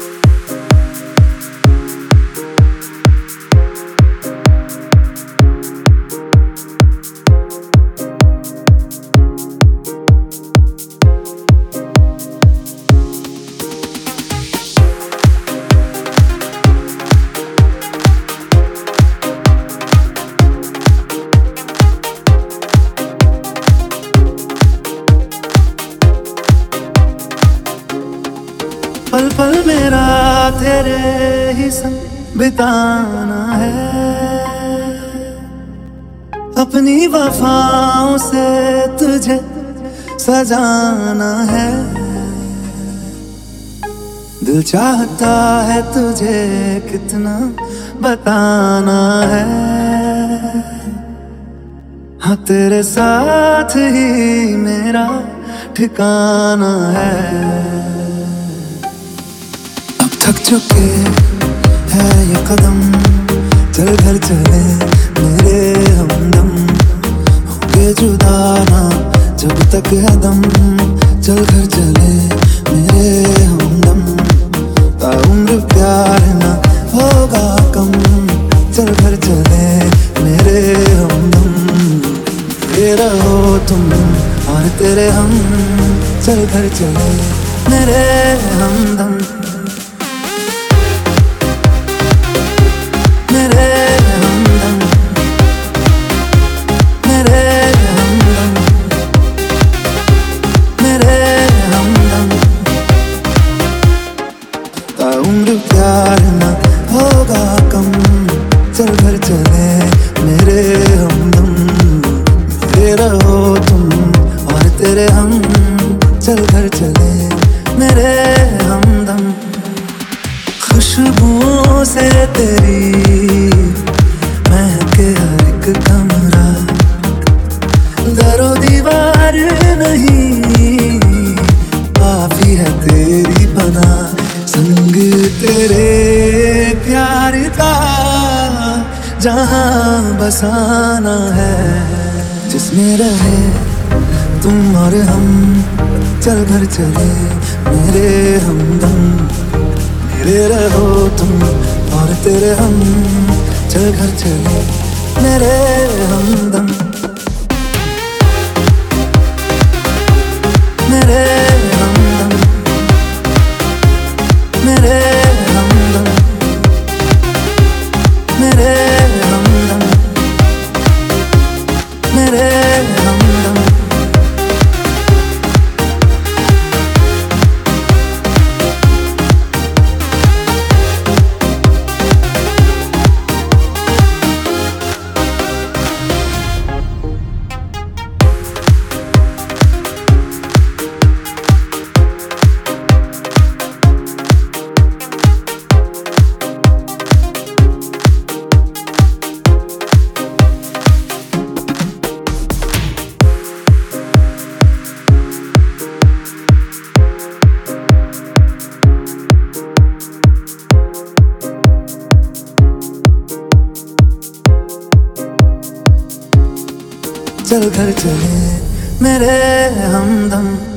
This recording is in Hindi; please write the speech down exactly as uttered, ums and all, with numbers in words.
पल पल मेरा तेरे ही संग बिताना है, अपनी वफाओं से तुझे सजाना है। दिल चाहता है तुझे कितना बताना है, हाँ तेरे साथ ही मेरा ठिकाना है। थक चुके है ये कदम, चल घर चले मेरे हमदम। होंगे जुदा ना जब तक है दम, चल घर चले मेरे हमदम। ताउम्र प्यार ना होगा कम, चल घर चले मेरे हमदम। ये रहो तुम और तेरे हम, चल घर चले मेरे हमदम। उम्र प्यार ना होगा कम, चल घर चले मेरे हमदम। मेरे रहो तुम और तेरे हम, चल घर चले मेरे हमदम। खुशबुओं से तेरी महके हर एक कमरा, दरो दीवार नहीं काफी है तेरी पना। संग तेरे प्यार का जहां बसाना है, जिसमें रहे तुम और हम, चल घर चले मेरे हमदम। मेरे रहो तुम और तेरे हम, चल घर चले मेरे हमदम। मेरे हमदम, मेरे हमदम, मेरे हमदम, मेरे हमदम। चल घर चले मेरे हमदम।